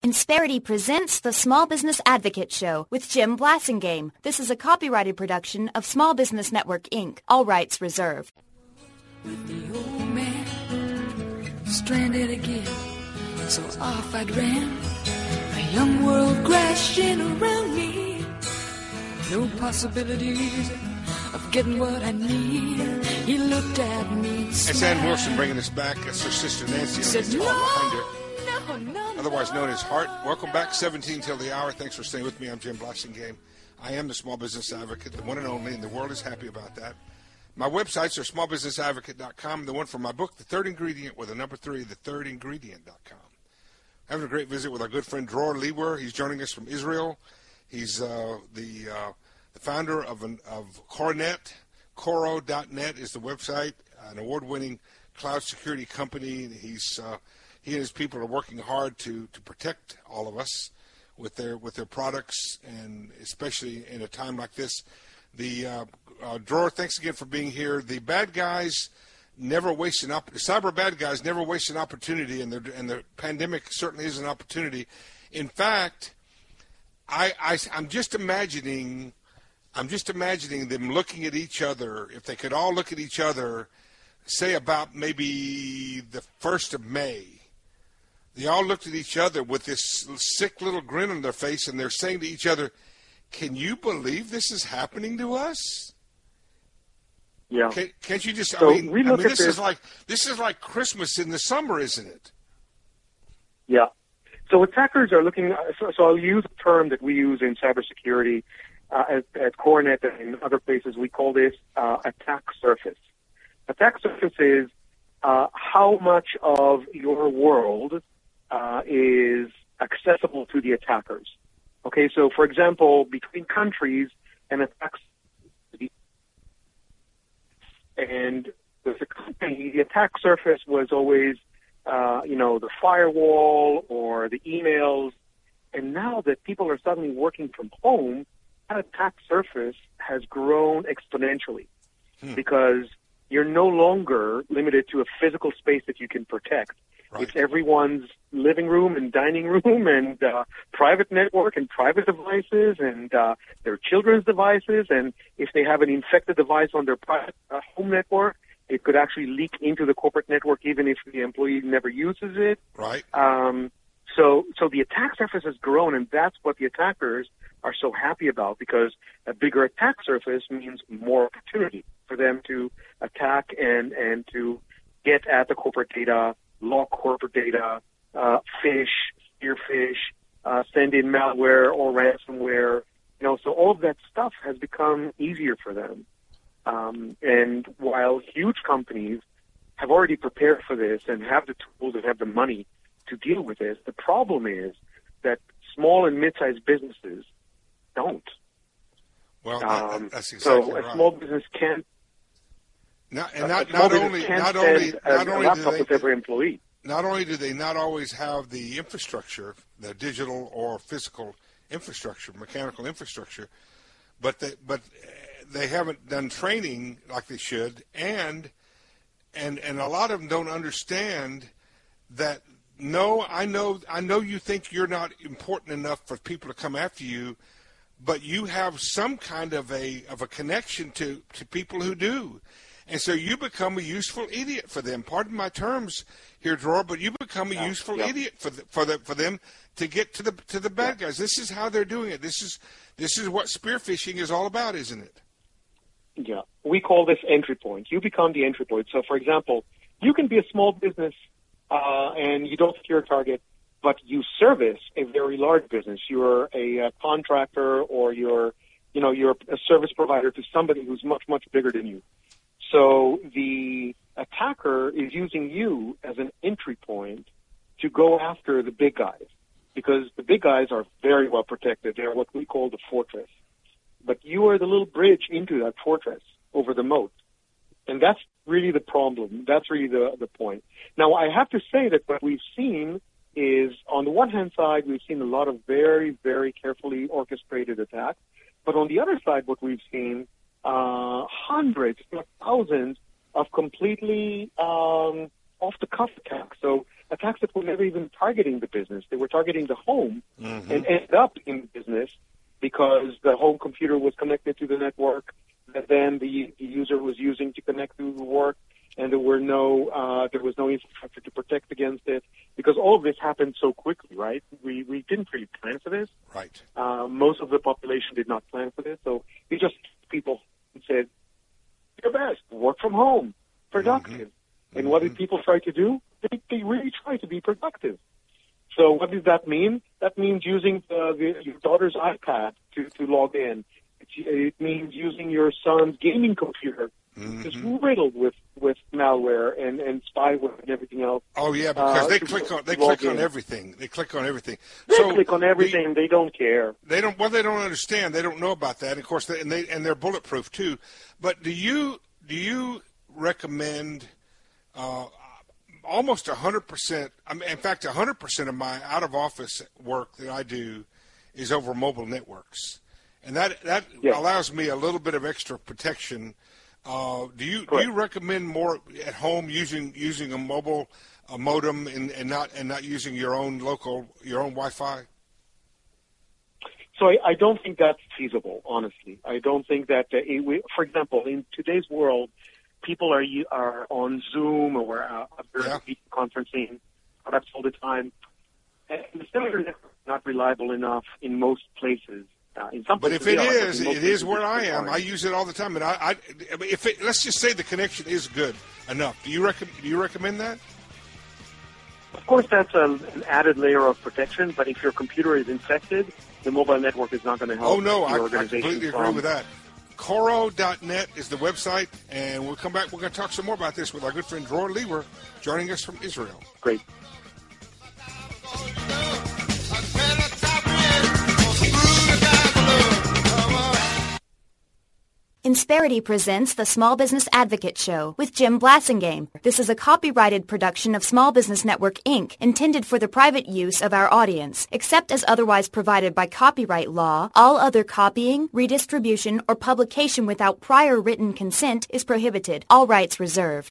Insperity presents the Small Business Advocate Show with Jim Blasingame. This is a copyrighted production of Small Business Network, Inc. All rights reserved. With the old man stranded again, so off I ran. A young world crashing around me. No possibilities of getting what I need. He looked at me. It's Ann Wilson bringing us back. It's her sister Nancy on the guitar behind her. Otherwise known as Heart. Welcome back, 17 till the hour. Thanks for staying with me. I'm Jim Blasingame. I am the Small Business Advocate, the one and only, and the world is happy about that. My websites are smallbusinessadvocate.com. The one for my book, The Third Ingredient, with a number 3, thethirdingredient.com. Having a great visit with our good friend Dror Lewer. He's joining us from Israel. He's the founder of Coronet. Coro.net is the website, an award-winning cloud security company. He and his people are working hard to protect all of us with their products, and especially in a time like this. Dror, thanks again for being here. The bad guys never waste cyber bad guys never waste an opportunity, and the pandemic certainly is an opportunity. In fact, I'm just imagining them looking at each other. If they could all look at each other, say about maybe the 1st of May. They all looked at each other with this sick little grin on their face, and they're saying to each other, "Can you believe this is happening to us?" Yeah. Can't you just? So this is like Christmas in the summer, isn't it? Yeah. So attackers are looking. So I'll use a term that we use in cybersecurity at Coronet and in other places. We call this attack surface. Attack surface is how much of your world is accessible to the attackers. Okay, so for example, between countries, an attack, and the attack surface was always, the firewall or the emails, and now that people are suddenly working from home, that attack surface has grown exponentially because you're no longer limited to a physical space that you can protect. Right. It's everyone's living room and dining room and private network and private devices and their children's devices. And if they have an infected device on their private home network, it could actually leak into the corporate network even if the employee never uses it. Right. So the attack surface has grown, and that's what the attackers are so happy about, because a bigger attack surface means more opportunity for them to attack and to get at the corporate data, log corporate data, spearfish, send in malware or ransomware. So all of that stuff has become easier for them. And while huge companies have already prepared for this and have the tools and have the money to deal with this, the problem is that small and mid-sized businesses don't. Well, that's exactly so right. A small business can't. Not only with every employee. Not only do they not always have the infrastructure, the digital or physical infrastructure, mechanical infrastructure, but they haven't done training like they should, and a lot of them don't understand that. No, I know you think you're not important enough for people to come after you, but you have some kind of a connection to people who do. And so you become a useful idiot for them. Pardon my terms here, Dror, but you become a useful idiot for them to get to the bad guys. This is how they're doing it. This is what spearfishing is all about, isn't it? Yeah. We call this entry point. You become the entry point. So, for example, you can be a small business and you don't secure a target, but you service a very large business. You're a contractor, or you're a service provider to somebody who's much, much bigger than you. So the attacker is using you as an entry point to go after the big guys, because the big guys are very well protected. They're what we call the fortress. But you are the little bridge into that fortress over the moat. And that's really the problem. That's really the point. Now, I have to say that what we've seen is, on the one hand side, we've seen a lot of very, very carefully orchestrated attacks. But on the other side, what we've seen, hundreds, thousands of completely off-the-cuff attacks. So attacks that were never even targeting the business. They were targeting the home and ended up in business because the home computer was connected to the network that then the user was using to connect to the work, and there was no infrastructure to protect against it, because all of this happened so quickly, right? We didn't really plan for this. Right. Most of the population did not plan for this, so we just people said, "Your best, work from home, productive." And what did people try to do? They really try to be productive. So what does that mean? That means using your daughter's iPad to log in. It means using your son's gaming computer. It's riddled with malware and spyware and everything else. Oh yeah, because they click on everything. They click on everything. They click on everything. They don't care. They don't. Well, they don't understand. They don't know about that. Of course, they're bulletproof too. But do you recommend almost 100%? In fact, 100% of my out of office work that I do is over mobile networks, and that allows me a little bit of extra protection. Do you recommend more at home using a mobile modem and not using your own Wi-Fi? So I don't think that's feasible, honestly. I don't think that, for example, in today's world, people are on Zoom or other conferencing products all the time. And the cellular network is not reliable enough in most places. In some places, but if it is where I am. I use it all the time. And let's just say the connection is good enough. Do you recommend that? Of course, that's an added layer of protection. But if your computer is infected, the mobile network is not going to help. Oh no, I completely agree with that. Coro.net is the website, and we'll come back. We're going to talk some more about this with our good friend Dror Lewer, joining us from Israel. Great. Insperity presents the Small Business Advocate Show with Jim Blasingame. This is a copyrighted production of Small Business Network, Inc., intended for the private use of our audience. Except as otherwise provided by copyright law, all other copying, redistribution, or publication without prior written consent is prohibited. All rights reserved.